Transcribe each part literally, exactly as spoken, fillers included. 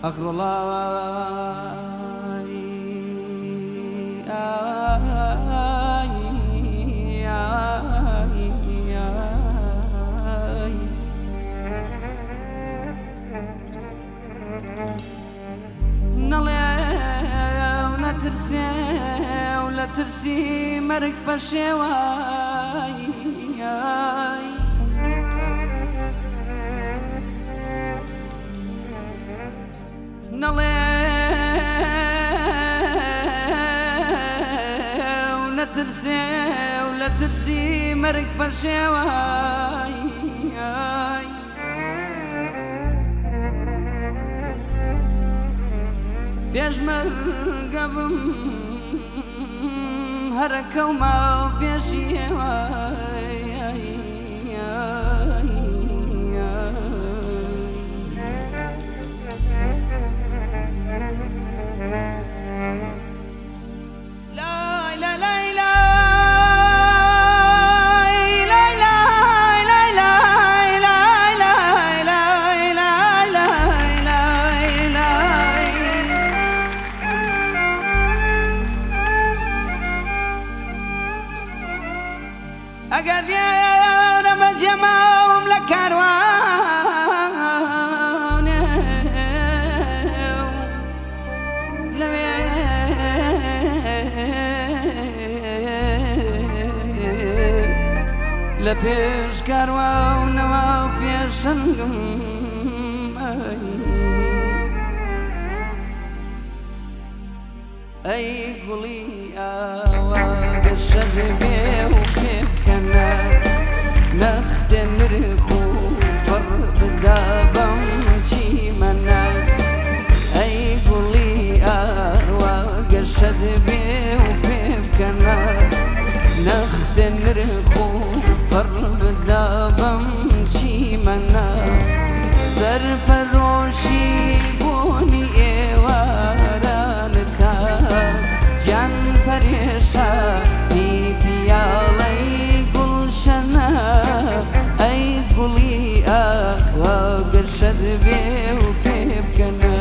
أخرلاي نڵێ نەترسێ و لە ترسی مەرگ بە شێوای نڵێ و نەترسێ و لە ترسی مەرگ بە شێوای پێشمەرگە بم هەرەکە و ماو پێشی ئێوای ئەگەر لێرەمە جێماوم لە کاروانێ لەوێ لە پێش کاروانەوە و پێشەنگم ئەی گوڵی ئاوا گەشە بێ و پێ بکەنە نەختێ نرخ و پڕ بدا بەم چیمەنە ئەی گوڵی ئاوا گەشە بێ و پێ بکەنە نەختێ نرخ و پڕ بدا بەم چیمەنە سەرپەرۆشی بۆنی ئێوارانتە گیان پەرێشانی پیاڵەی گوڵشەنە ئەی گوڵی ئاوا گەشەد بێ و پێ بکەنە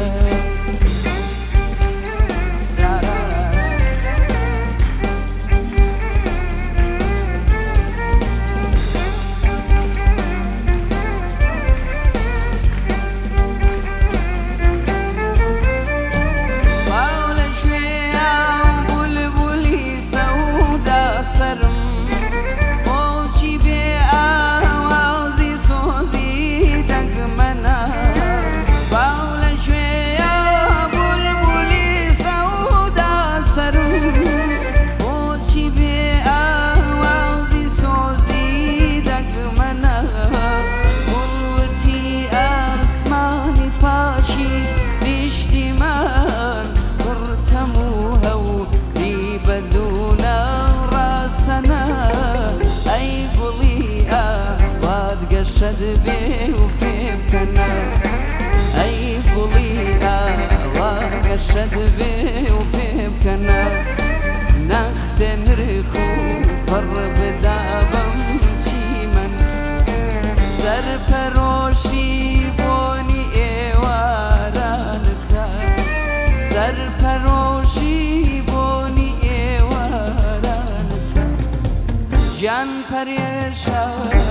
گەشەد بێ و پێ بکەنە ئەی گوڵی ئاوا گەشەد بێ و پێ بکەنە نەختێ نرخ و فەڕ بدا بەم چیمەن سەرپەرۆشی بۆنی ئێوارانتە سەرپەرۆشی بۆنی ئێوارانتە گیان پەرێشە